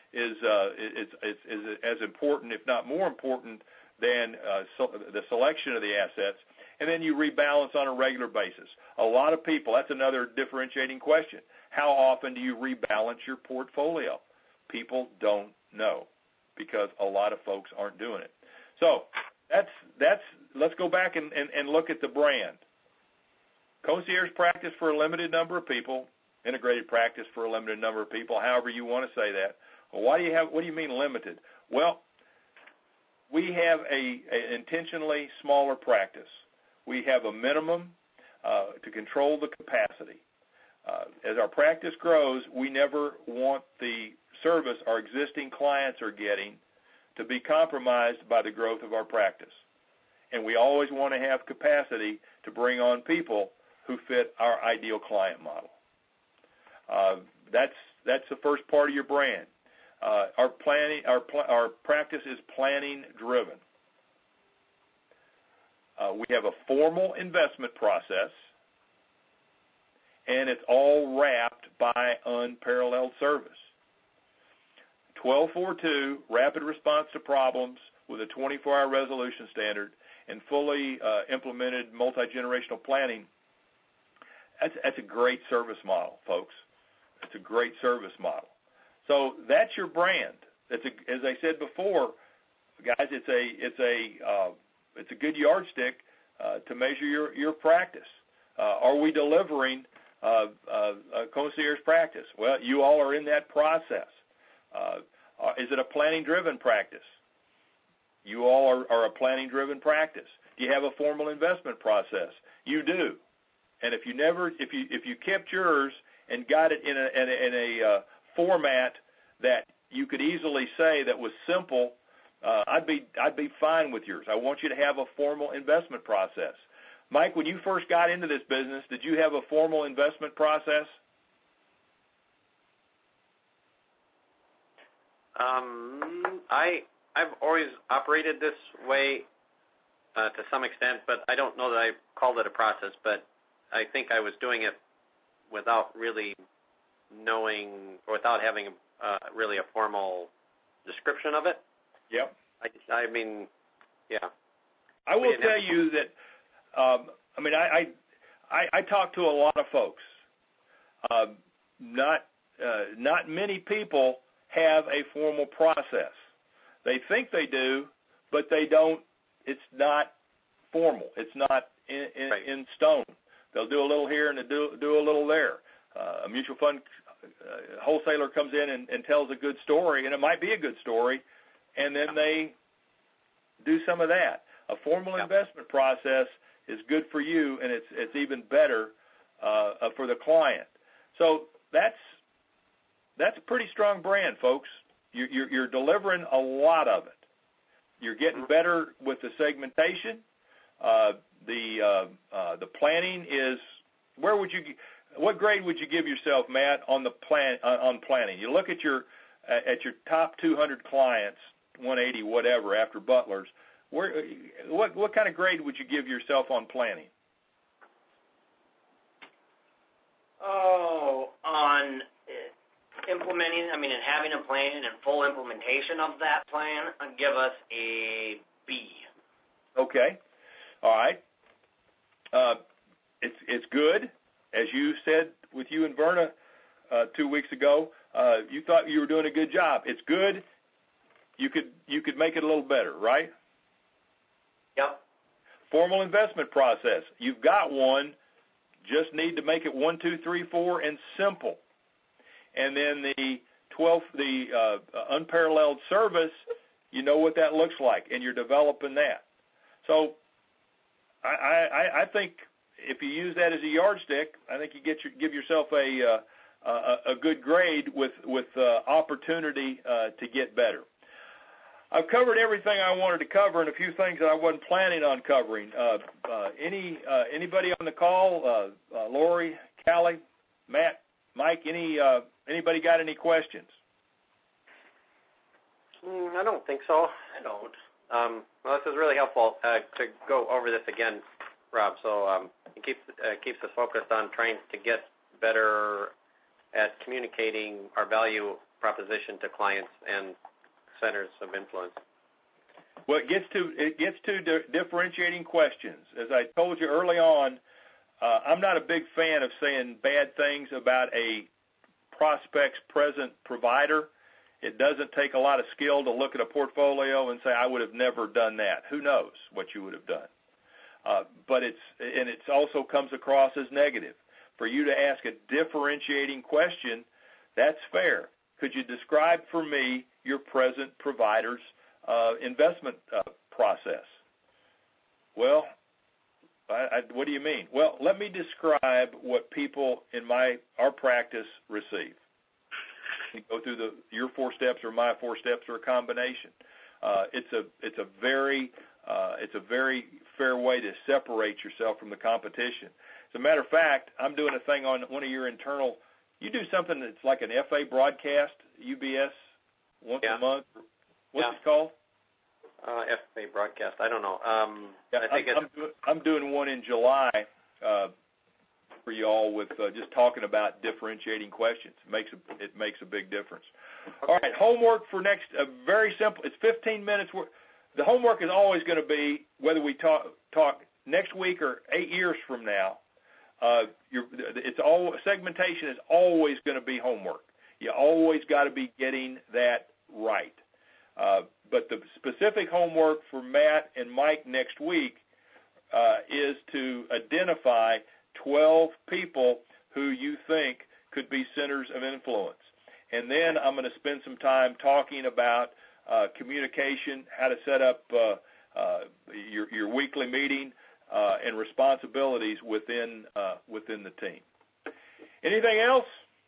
is uh, is, is is as important, if not more important, than uh, so the selection of the assets. And then you rebalance on a regular basis. A lot of people, that's another differentiating question. How often do you rebalance your portfolio? People don't know because a lot of folks aren't doing it. So that's, that's let's go back and, and, and look at the brand. Concierge practice for a limited number of people, integrated practice for a limited number of people, however you want to say that. Well, why do you have, what do you mean limited? Well, we have a, a intentionally smaller practice. We have a minimum uh, to control the capacity. Uh, as our practice grows, we never want the service our existing clients are getting to be compromised by the growth of our practice. And we always want to have capacity to bring on people who fit our ideal client model. Uh, that's that's the first part of your brand. Uh, our planning, our pl- our practice is planning driven. Uh, we have a formal investment process, and it's all wrapped by unparalleled service. twelve forty-two, rapid response to problems with a twenty-four hour resolution standard and fully uh, implemented multi-generational planning. That's, that's a great service model, folks. It's a great service model. So that's your brand. It's a, as I said before, guys, it's a it's a uh, it's a good yardstick uh, to measure your your practice. Uh, are we delivering uh, uh, a concierge practice? Well, you all are in that process. Uh, uh, is it a planning-driven practice? You all are, are a planning-driven practice. Do you have a formal investment process? You do. And if you never, if you if you kept yours and got it in a in a, in a uh, format that you could easily say that was simple, uh, I'd be I'd be fine with yours. I want you to have a formal investment process. Mike, when you first got into this business, did you have a formal investment process? Um, I I've always operated this way uh, to some extent, but I don't know that I called it a process. But I think I was doing it without really knowing or without having uh, really a formal description of it. Yep. I, I mean, yeah. I will tell have... you that, um, I mean, I, I, I talk to a lot of folks. Uh, not, uh, not many people have a formal process. They think they do, but they don't. It's not formal. It's not in, in, right. in stone. They'll do a little here and they do, do a little there. Uh, a mutual fund uh, wholesaler comes in and, and tells a good story, and it might be a good story, and then they do some of that. A formal yeah. investment process is good for you, and it's it's even better uh, for the client. So that's that's a pretty strong brand, folks. You're, you're, you're delivering a lot of it. You're getting better with the segmentation. Uh, the uh, uh, the planning is where would you what grade would you give yourself, Matt, on the plan uh, on planning? You look at your uh, at your top two hundred clients, one eighty whatever after Butlers. Where what what kind of grade would you give yourself on planning? Oh, on implementing, I mean, and having a plan and full implementation of that plan, I'd give us a B. Okay. All right. Uh, it's it's good, as you said with you and Verna uh, two weeks ago. Uh, you thought you were doing a good job. It's good. You could you could make it a little better, right? Yep. Formal investment process. You've got one. Just need to make it one, two, three, four, and simple. And then the twelfth, the uh, unparalleled service. You know what that looks like, and you're developing that. So I, I, I think if you use that as a yardstick, I think you get your, give yourself a, uh, a a good grade with with uh, opportunity uh, to get better. I've covered everything I wanted to cover, and a few things that I wasn't planning on covering. Uh, uh, any uh, anybody on the call? Uh, uh, Lori, Callie, Matt, Mike. Any uh, anybody got any questions? Mm, I don't think so. I don't. Um, well, this is really helpful uh, to go over this again, Rob. So um, it keeps uh, keeps us focused on trying to get better at communicating our value proposition to clients and centers of influence. Well, it gets to it gets to di- differentiating questions. As I told you early on, uh, I'm not a big fan of saying bad things about a prospect's present provider. It doesn't take a lot of skill to look at a portfolio and say, I would have never done that. Who knows what you would have done? Uh, but it's and it also comes across as negative. For you to ask a differentiating question, that's fair. Could you describe for me your present provider's uh, investment uh, process? Well, I, I, what do you mean? Well, let me describe what people in my our practice receive. You go through the your four steps or my four steps or a combination. Uh, it's a it's a very uh, it's a very fair way to separate yourself from the competition. As a matter of fact, I'm doing a thing on one of your internal. You do something that's like an F A broadcast, U B S, once yeah. a month. What's yeah. it called? Uh, F A broadcast. I don't know. Um, yeah, I think I'm, it's, I'm, do, I'm doing one in July uh, for you all with uh, just talking about differentiating questions. It makes a, it makes a big difference. Okay. All right, homework for next. Uh, very simple. It's fifteen minutes. Worth. The homework is always going to be whether we talk talk next week or eight years from now. Uh, you're, it's all segmentation is always going to be homework. You always got to be getting that right. Uh, but the specific homework for Matt and Mike next week uh, is to identify twelve people who you think could be centers of influence. And then I'm going to spend some time talking about uh, communication, how to set up uh, uh, your, your weekly meeting, uh, and responsibilities within uh, within the team. Anything else?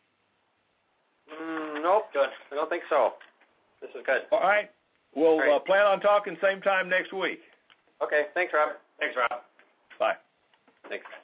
Mm, nope, good. I don't think so. This is good. All right. We'll Great. uh, plan on talking same time next week. Okay. Thanks, Rob. Thanks, Rob. Bye. Thanks.